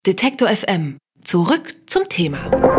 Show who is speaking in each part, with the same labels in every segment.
Speaker 1: Detektor FM. Zurück zum Thema.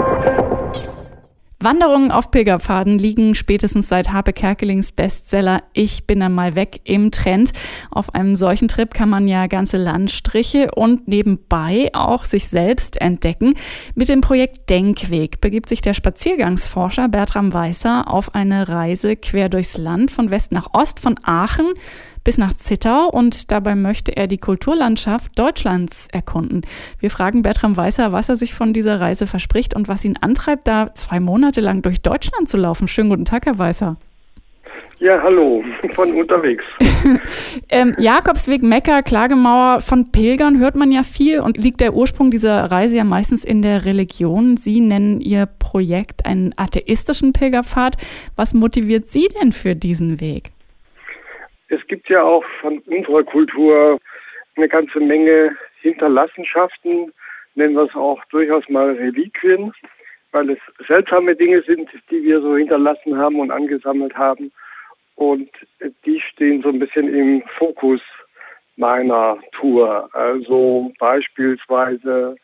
Speaker 2: Wanderungen auf Pilgerpfaden liegen spätestens seit Harpe Kerkelings Bestseller Ich bin einmal weg im Trend. Auf einem solchen Trip kann man ja ganze Landstriche und nebenbei auch sich selbst entdecken. Mit dem Projekt Denkweg begibt sich der Spaziergangsforscher Bertram Weißer auf eine Reise quer durchs Land von West nach Ost, von Aachen bis nach Zittau, und dabei möchte er die Kulturlandschaft Deutschlands erkunden. Wir fragen Bertram Weißer, was er sich von dieser Reise verspricht und was ihn antreibt, da 2 Monate lang durch Deutschland zu laufen. Schönen guten Tag, Herr Weißer.
Speaker 3: Ja, hallo, von unterwegs.
Speaker 2: Jakobsweg, Mekka, Klagemauer, von Pilgern hört man ja viel, und liegt der Ursprung dieser Reise ja meistens in der Religion. Sie nennen Ihr Projekt einen atheistischen Pilgerpfad. Was motiviert Sie denn für diesen Weg?
Speaker 3: Es gibt ja auch von unserer Kultur eine ganze Menge Hinterlassenschaften, nennen wir es auch durchaus mal Reliquien, weil es seltsame Dinge sind, die wir so hinterlassen haben und angesammelt haben. Und die stehen so ein bisschen im Fokus meiner Tour. Also beispielsweise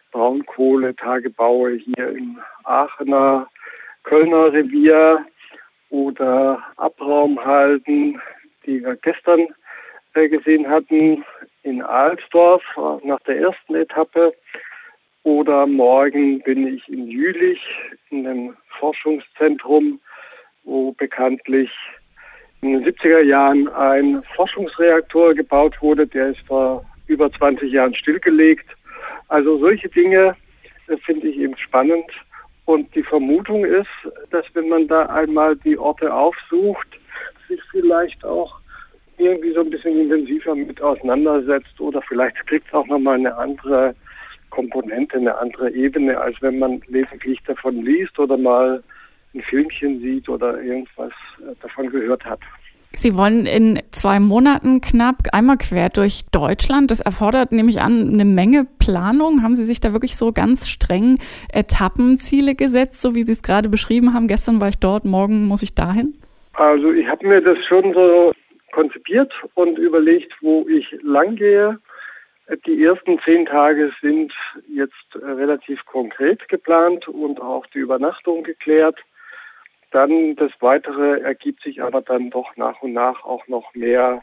Speaker 3: Braunkohletagebaue hier im Aachener, Kölner Revier oder Abraumhalden, die wir gestern gesehen hatten in Alsdorf nach der ersten Etappe. Oder morgen bin ich in Jülich in einem Forschungszentrum, wo bekanntlich in den 70er Jahren ein Forschungsreaktor gebaut wurde. Der ist vor über 20 Jahren stillgelegt. Also solche Dinge finde ich eben spannend. Und die Vermutung ist, dass wenn man da einmal die Orte aufsucht, sich vielleicht auch irgendwie so ein bisschen intensiver mit auseinandersetzt, oder vielleicht kriegt es auch nochmal eine andere Komponente, eine andere Ebene, als wenn man lediglich davon liest oder mal ein Filmchen sieht oder irgendwas davon gehört hat.
Speaker 2: Sie wollen in 2 Monaten knapp einmal quer durch Deutschland. Das erfordert, nehme ich an, eine Menge Planung. Haben Sie sich da wirklich so ganz streng Etappenziele gesetzt, so wie Sie es gerade beschrieben haben? Gestern war ich dort, morgen muss ich dahin?
Speaker 3: Also ich habe mir das schon so konzipiert und überlegt, wo ich lang gehe. Die ersten 10 Tage sind jetzt relativ konkret geplant und auch die Übernachtung geklärt. Dann das Weitere ergibt sich aber dann doch nach und nach auch noch mehr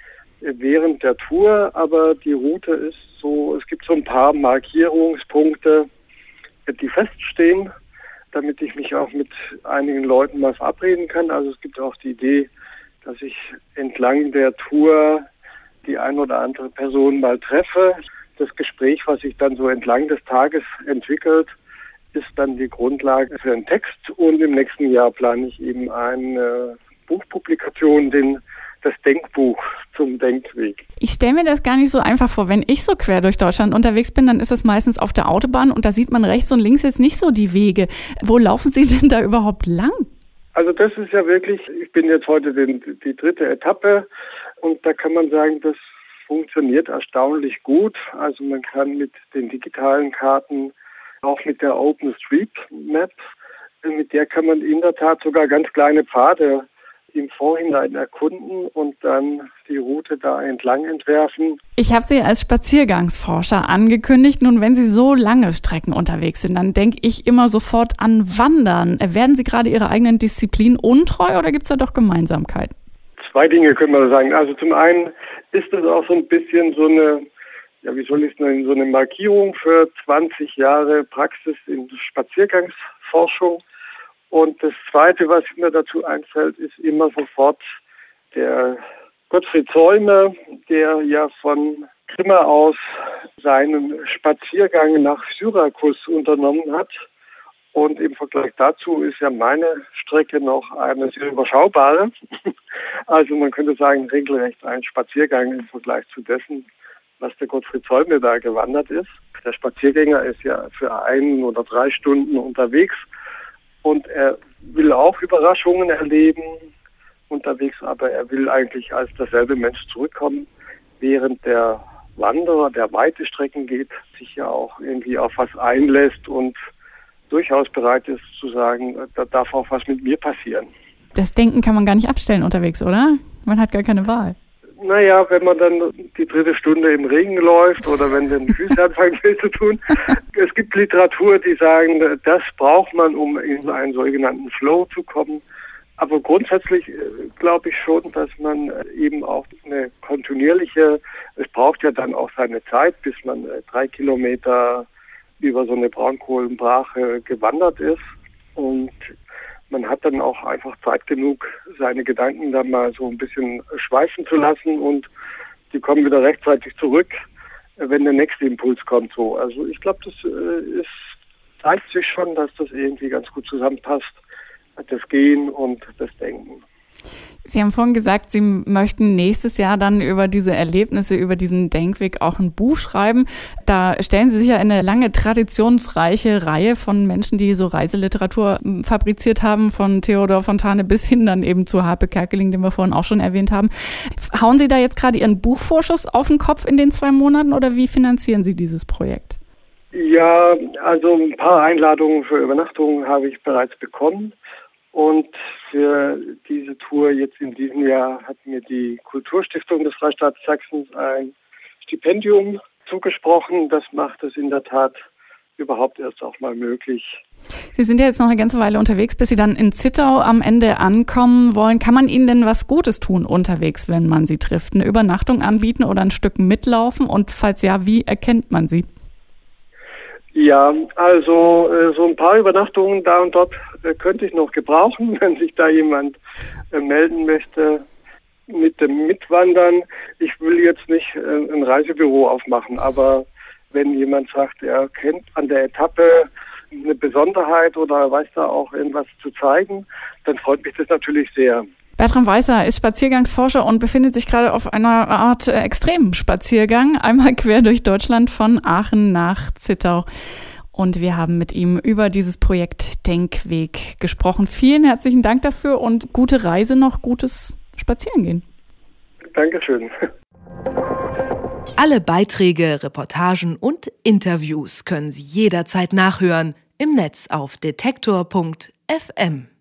Speaker 3: während der Tour. Aber die Route ist so, es gibt so ein paar Markierungspunkte, die feststehen, damit ich mich auch mit einigen Leuten mal verabreden kann. Also es gibt auch die Idee, dass ich entlang der Tour die ein oder andere Person mal treffe. Das Gespräch, was sich dann so entlang des Tages entwickelt, ist dann die Grundlage für einen Text. Und im nächsten Jahr plane ich eben eine Buchpublikation, das Denkbuch zum Denkweg.
Speaker 2: Ich stelle mir das gar nicht so einfach vor. Wenn ich so quer durch Deutschland unterwegs bin, dann ist es meistens auf der Autobahn, und da sieht man rechts und links jetzt nicht so die Wege. Wo laufen Sie denn da überhaupt lang?
Speaker 3: Also das ist ja wirklich, ich bin jetzt heute die 3. Etappe, und da kann man sagen, das funktioniert erstaunlich gut. Also man kann mit den digitalen Karten, auch mit der OpenStreetMap, mit der kann man in der Tat sogar ganz kleine Pfade im Vorhinein erkunden und dann die Route da entlang entwerfen.
Speaker 2: Ich habe Sie als Spaziergangsforscher angekündigt. Nun, wenn Sie so lange Strecken unterwegs sind, dann denke ich immer sofort an Wandern. Werden Sie gerade Ihrer eigenen Disziplin untreu, oder gibt es da doch Gemeinsamkeiten?
Speaker 3: 2 Dinge können wir sagen. Also zum einen ist es auch so ein bisschen so eine, ja, wie soll ich es nennen, so eine Markierung für 20 Jahre Praxis in Spaziergangsforschung. Und das Zweite, was mir dazu einfällt, ist immer sofort der Gottfried Zäume, der ja von Grimma aus seinen Spaziergang nach Syrakus unternommen hat. Und im Vergleich dazu ist ja meine Strecke noch eine sehr überschaubare. Also man könnte sagen, regelrecht ein Spaziergang im Vergleich zu dessen, was der Gottfried Zäume da gewandert ist. Der Spaziergänger ist ja für 1 oder 3 Stunden unterwegs. Und er will auch Überraschungen erleben unterwegs, aber er will eigentlich als derselbe Mensch zurückkommen, während der Wanderer, der weite Strecken geht, sich ja auch irgendwie auf was einlässt und durchaus bereit ist zu sagen, da darf auch was mit mir passieren.
Speaker 2: Das Denken kann man gar nicht abstellen unterwegs, oder? Man hat gar keine Wahl.
Speaker 3: Naja, wenn man dann die 3. Stunde im Regen läuft oder wenn dann die Füße anfangen weh zu tun. Es gibt Literatur, die sagen, das braucht man, um in einen sogenannten Flow zu kommen. Aber grundsätzlich glaube ich schon, dass man eben auch eine kontinuierliche, es braucht ja dann auch seine Zeit, bis man 3 Kilometer über so eine Braunkohlenbrache gewandert ist. Und man hat dann auch einfach Zeit genug, seine Gedanken dann mal so ein bisschen schweifen zu lassen und die kommen wieder rechtzeitig zurück, wenn der nächste Impuls kommt. So. Also ich glaube, das zeigt sich schon, dass das irgendwie ganz gut zusammenpasst, das Gehen und das Denken.
Speaker 2: Sie haben vorhin gesagt, Sie möchten nächstes Jahr dann über diese Erlebnisse, über diesen Denkweg auch ein Buch schreiben. Da stellen Sie sich ja in eine lange, traditionsreiche Reihe von Menschen, die so Reiseliteratur fabriziert haben, von Theodor Fontane bis hin dann eben zu Harpe Kerkeling, den wir vorhin auch schon erwähnt haben. Hauen Sie da jetzt gerade Ihren Buchvorschuss auf den Kopf in den 2 Monaten oder wie finanzieren Sie dieses Projekt?
Speaker 3: Ja, also ein paar Einladungen für Übernachtungen habe ich bereits bekommen. Und für diese Tour jetzt in diesem Jahr hat mir die Kulturstiftung des Freistaates Sachsen ein Stipendium zugesprochen. Das macht es in der Tat überhaupt erst auch mal möglich.
Speaker 2: Sie sind ja jetzt noch eine ganze Weile unterwegs, bis Sie dann in Zittau am Ende ankommen wollen. Kann man Ihnen denn was Gutes tun unterwegs, wenn man Sie trifft? Eine Übernachtung anbieten oder ein Stück mitlaufen? Und falls ja, wie erkennt man Sie?
Speaker 3: Ja, also so ein paar Übernachtungen da und dort könnte ich noch gebrauchen, wenn sich da jemand melden möchte mit dem Mitwandern. Ich will jetzt nicht ein Reisebüro aufmachen, aber wenn jemand sagt, er kennt an der Etappe eine Besonderheit oder weiß da auch irgendwas zu zeigen, dann freut mich das natürlich sehr.
Speaker 2: Bertram Weißer ist Spaziergangsforscher und befindet sich gerade auf einer Art extremen Spaziergang, einmal quer durch Deutschland von Aachen nach Zittau. Und wir haben mit ihm über dieses Projekt Denkweg gesprochen. Vielen herzlichen Dank dafür und gute Reise noch, gutes Spazierengehen.
Speaker 3: Dankeschön.
Speaker 1: Alle Beiträge, Reportagen und Interviews können Sie jederzeit nachhören im Netz auf detektor.fm.